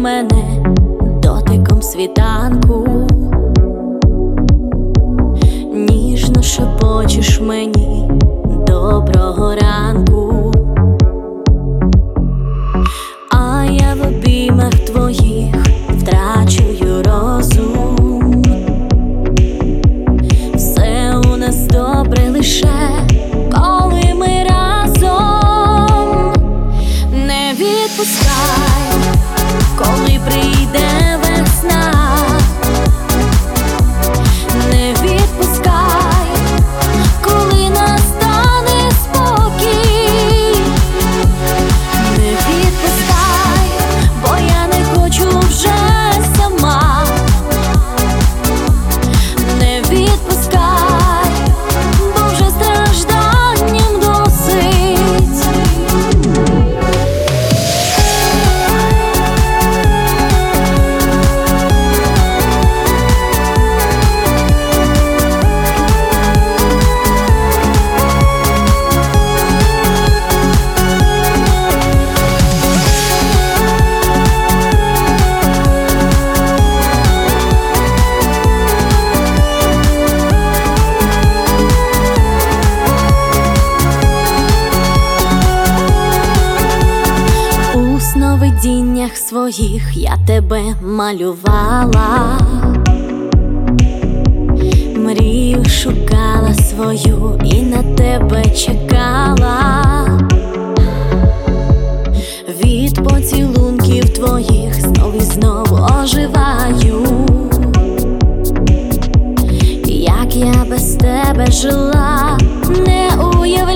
мене дотиком світанку, ніжно шепочеш мені доброго ранку, а я в обіймах твоїх втрачую розум. Все у нас добре лише коли ми разом. Не відпускай, коли прийде весна. Не відпускай, коли настане спокій. Не відпускай, бо я не хочу вже сама. Не відпускай, бо вже стражданням досить. У сновидіннях своїх я тебе малювала, мрію шукала свою і на тебе чекала. Від поцілунків твоїх знов і знов оживаю. Як я без тебе жила, не уявляю.